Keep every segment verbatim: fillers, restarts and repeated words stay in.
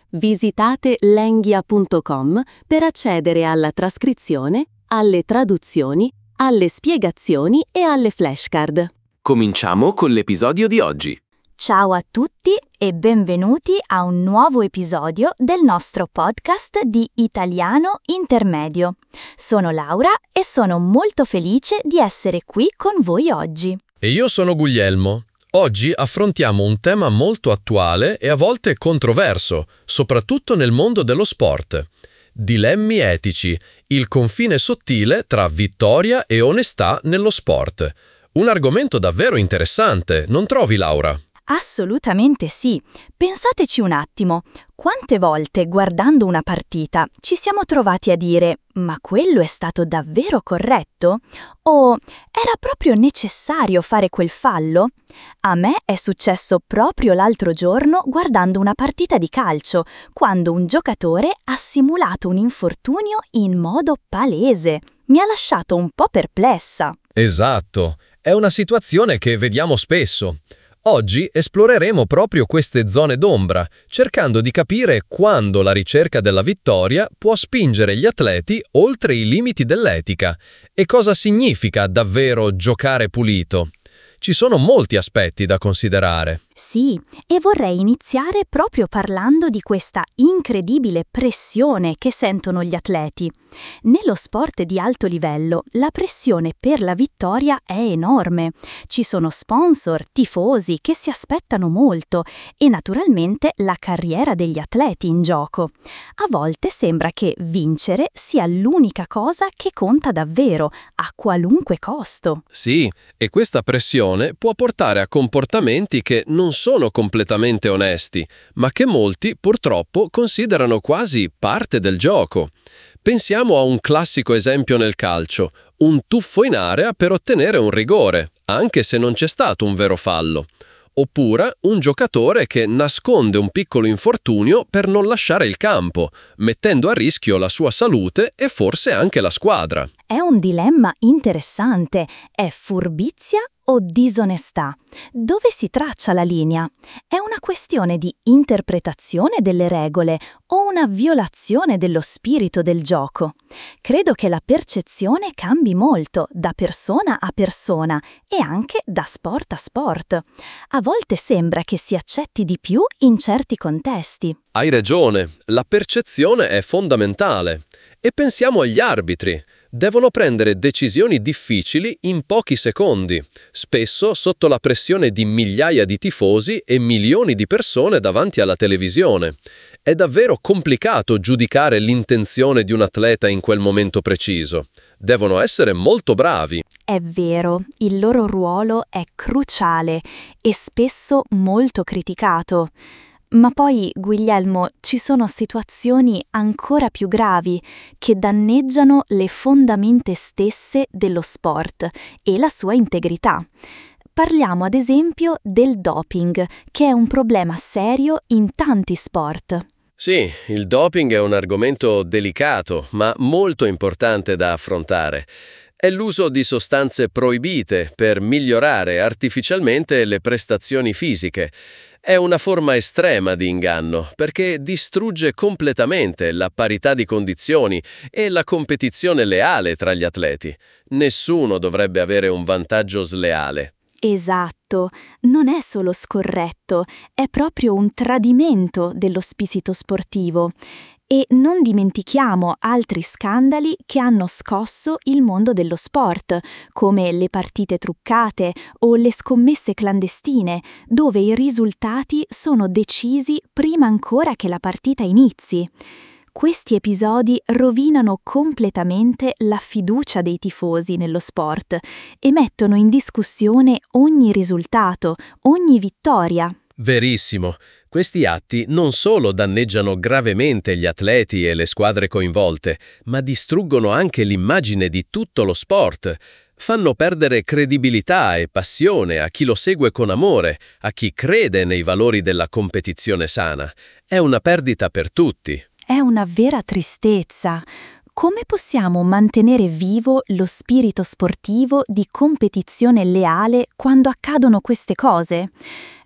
Visitate lenghia punto com per accedere alla trascrizione, alle traduzioni, alle spiegazioni e alle flashcard. Cominciamo con l'episodio di oggi. Ciao a tutti e benvenuti a un nuovo episodio del nostro podcast di Italiano Intermedio. Sono Laura e sono molto felice di essere qui con voi oggi. E io sono Guglielmo. Oggi affrontiamo un tema molto attuale e a volte controverso, soprattutto nel mondo dello sport. Dilemmi etici, il confine sottile tra vittoria e onestà nello sport. Un argomento davvero interessante, non trovi, Laura? Assolutamente sì. Pensateci un attimo. Quante volte guardando una partita ci siamo trovati a dire «Ma quello è stato davvero corretto?» o «Era proprio necessario fare quel fallo?» A me è successo proprio l'altro giorno guardando una partita di calcio, quando un giocatore ha simulato un infortunio in modo palese. Mi ha lasciato un po' perplessa. Esatto, è una situazione che vediamo spesso. Oggi esploreremo proprio queste zone d'ombra, cercando di capire quando la ricerca della vittoria può spingere gli atleti oltre i limiti dell'etica e cosa significa davvero giocare pulito. Ci sono molti aspetti da considerare. Sì, e vorrei iniziare proprio parlando di questa incredibile pressione che sentono gli atleti. Nello sport di alto livello, la pressione per la vittoria è enorme. Ci sono sponsor, tifosi che si aspettano molto e naturalmente la carriera degli atleti in gioco. A volte sembra che vincere sia l'unica cosa che conta davvero, a qualunque costo. Sì, e questa pressione può portare a comportamenti che non sono completamente onesti, ma che molti purtroppo considerano quasi parte del gioco. Pensiamo a un classico esempio nel calcio, un tuffo in area per ottenere un rigore, anche se non c'è stato un vero fallo. Oppure un giocatore che nasconde un piccolo infortunio per non lasciare il campo, mettendo a rischio la sua salute e forse anche la squadra. È un dilemma interessante. È furbizia o disonestà? Dove si traccia la linea? È una questione di interpretazione delle regole o una violazione dello spirito del gioco? Credo che la percezione cambi molto da persona a persona e anche da sport a sport. A volte sembra che si accetti di più in certi contesti. Hai ragione, la percezione è fondamentale. E pensiamo agli arbitri. Devono prendere decisioni difficili in pochi secondi, spesso sotto la pressione di migliaia di tifosi e milioni di persone davanti alla televisione. È davvero complicato giudicare l'intenzione di un atleta in quel momento preciso. Devono essere molto bravi. È vero, il loro ruolo è cruciale e spesso molto criticato. Ma poi, Guglielmo, ci sono situazioni ancora più gravi che danneggiano le fondamenta stesse dello sport e la sua integrità. Parliamo ad esempio del doping, che è un problema serio in tanti sport. Sì, il doping è un argomento delicato, ma molto importante da affrontare. È l'uso di sostanze proibite per migliorare artificialmente le prestazioni fisiche. È una forma estrema di inganno, perché distrugge completamente la parità di condizioni e la competizione leale tra gli atleti. Nessuno dovrebbe avere un vantaggio sleale. Esatto, non è solo scorretto, è proprio un tradimento dello spirito sportivo. E non dimentichiamo altri scandali che hanno scosso il mondo dello sport, come le partite truccate o le scommesse clandestine, dove i risultati sono decisi prima ancora che la partita inizi. Questi episodi rovinano completamente la fiducia dei tifosi nello sport e mettono in discussione ogni risultato, ogni vittoria. Verissimo. Questi atti non solo danneggiano gravemente gli atleti e le squadre coinvolte, ma distruggono anche l'immagine di tutto lo sport. Fanno perdere credibilità e passione a chi lo segue con amore, a chi crede nei valori della competizione sana. È una perdita per tutti. È una vera tristezza. Come possiamo mantenere vivo lo spirito sportivo di competizione leale quando accadono queste cose?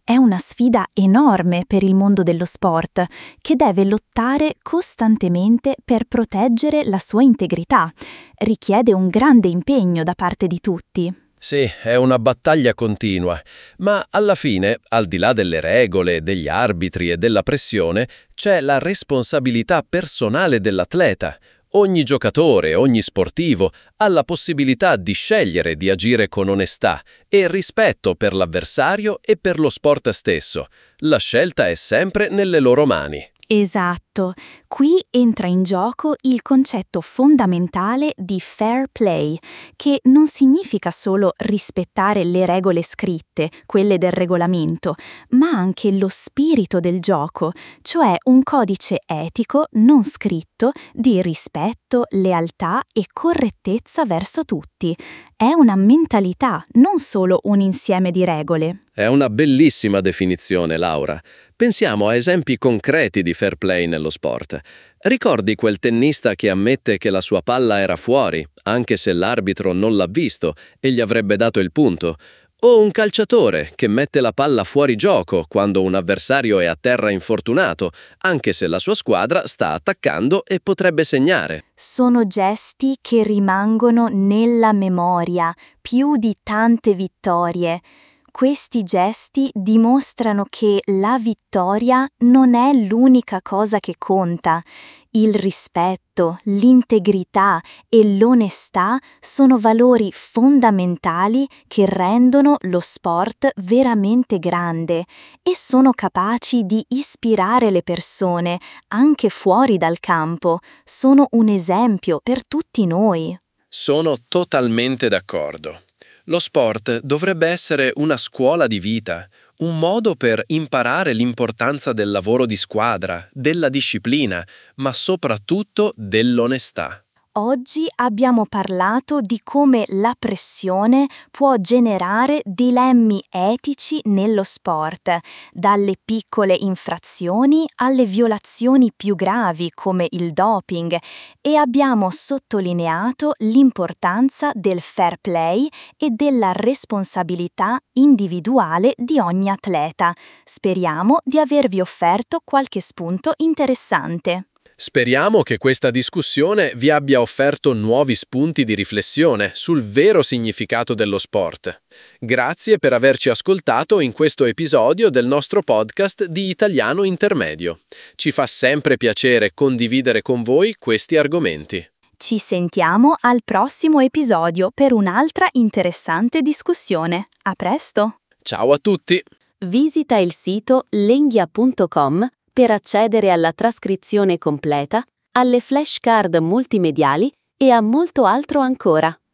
È una sfida enorme per il mondo dello sport, che deve lottare costantemente per proteggere la sua integrità. Richiede un grande impegno da parte di tutti. Sì, è una battaglia continua, ma alla fine, al di là delle regole, degli arbitri e della pressione, c'è la responsabilità personale dell'atleta. Ogni giocatore, ogni sportivo ha la possibilità di scegliere di agire con onestà e rispetto per l'avversario e per lo sport stesso. La scelta è sempre nelle loro mani. Esatto. Qui entra in gioco il concetto fondamentale di fair play, che non significa solo rispettare le regole scritte, quelle del regolamento, ma anche lo spirito del gioco, cioè un codice etico non scritto di rispetto, lealtà e correttezza verso tutti. È una mentalità, non solo un insieme di regole. È una bellissima definizione, Laura. Pensiamo a esempi concreti di fair play nello sport. Ricordi quel tennista che ammette che la sua palla era fuori, anche se l'arbitro non l'ha visto e gli avrebbe dato il punto? O un calciatore che mette la palla fuori gioco quando un avversario è a terra infortunato, anche se la sua squadra sta attaccando e potrebbe segnare? Sono gesti che rimangono nella memoria più di tante vittorie. Questi gesti dimostrano che la vittoria non è l'unica cosa che conta. Il rispetto, l'integrità e l'onestà sono valori fondamentali che rendono lo sport veramente grande e sono capaci di ispirare le persone anche fuori dal campo. Sono un esempio per tutti noi. Sono totalmente d'accordo. Lo sport dovrebbe essere una scuola di vita, un modo per imparare l'importanza del lavoro di squadra, della disciplina, ma soprattutto dell'onestà. Oggi abbiamo parlato di come la pressione può generare dilemmi etici nello sport, dalle piccole infrazioni alle violazioni più gravi come il doping, e abbiamo sottolineato l'importanza del fair play e della responsabilità individuale di ogni atleta. Speriamo di avervi offerto qualche spunto interessante. Speriamo che questa discussione vi abbia offerto nuovi spunti di riflessione sul vero significato dello sport. Grazie per averci ascoltato in questo episodio del nostro podcast di Italiano Intermedio. Ci fa sempre piacere condividere con voi questi argomenti. Ci sentiamo al prossimo episodio per un'altra interessante discussione. A presto! Ciao a tutti! Visita il sito lenghia punto com per accedere alla trascrizione completa, alle flashcard multimediali e a molto altro ancora.